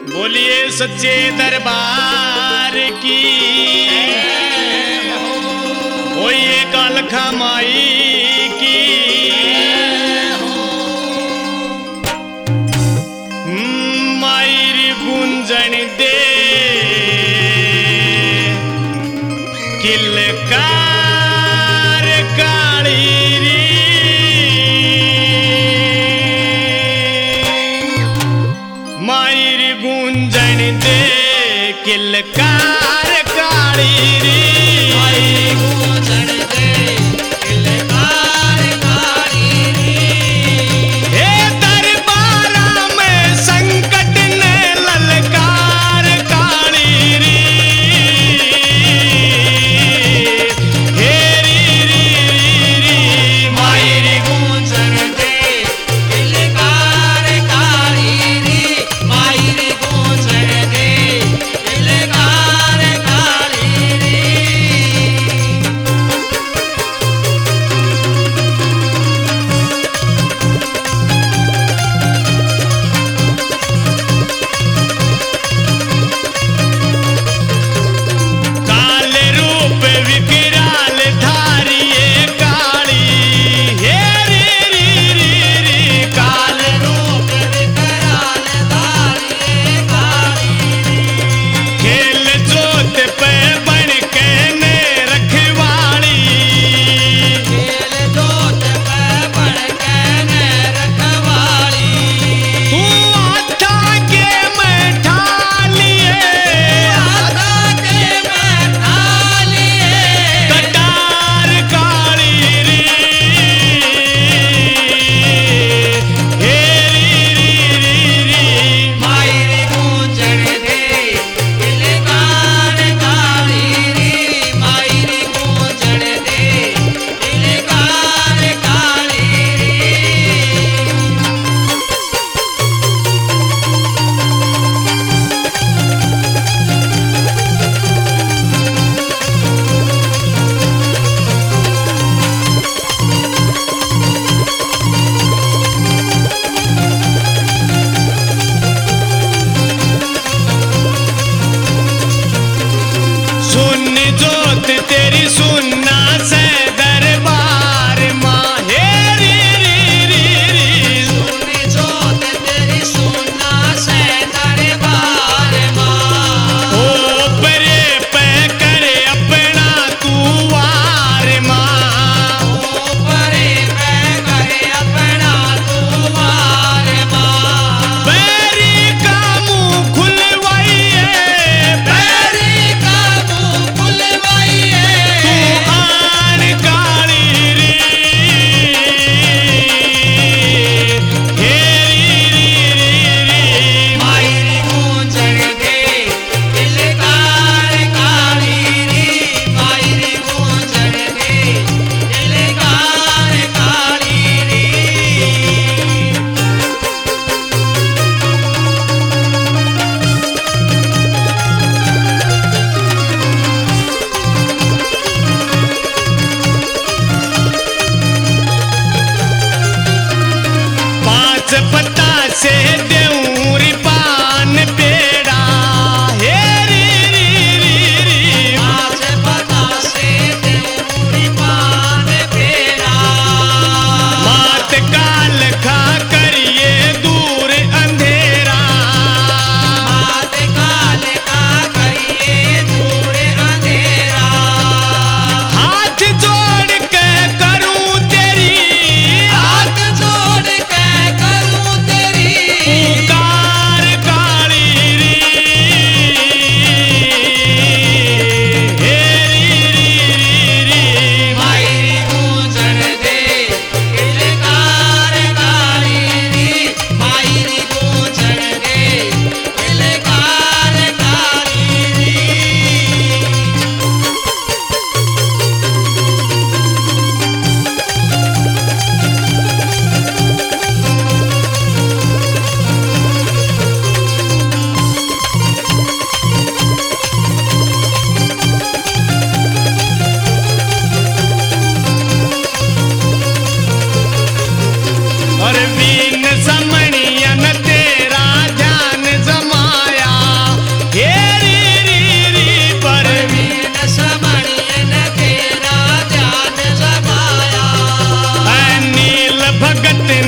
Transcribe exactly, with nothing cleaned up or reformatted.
बोलिए सच्चे दरबार की होइए कालखा माई की मायरी गुंजन दे किलकार काली री मायरी गुंजन दे किलकार काली री मायरी गुंजन दे किलकार काली री हे दरबारा में संकट ने ललकार काली री हे री री री मायरी गुंजन दे किलकार काली री मायरी गुंजन दे किलकार काली री काल रूप विकराल धारिये काली हे री री री री काल काल रूप विकराल धारिये काली री खेल जोत पे बन के ने रखवाली खेल जोत पे बन के ने रखवाली तू आता के मैं ठालिए आधा के बैठा लिए कटार काली री हे री री री री मायरी गुंजन दे किलकार काली री मायरी गुंजन दे किलकार काली री सुन जोत तेरी सुनना से दरबार माँ हे री री री री सुनी जोत तेरी सुनना से दरबार माँ ओ परे पे करे अपना तू वार माँ ओ परे पे करे अपना तुम्हार माँ बैरी का मुंह खुलवाइए पैरी का मुंह खुलवाइए तू आन काली री हे री री री री मायरी गुंजन दे किलकार काली री मायरी गुंजन दे किलकार काली री पांच पत्ता से देऊरी पान पेड़ा हे री री री री आज पता से देवरी पान पेड़ा मात काल खा करिए दूर अंधेरा मात काल का करिए दूर अंधेरा हाथ जोड़ के करूं तेरी हाथ जोड़ के करूं तेरी भगत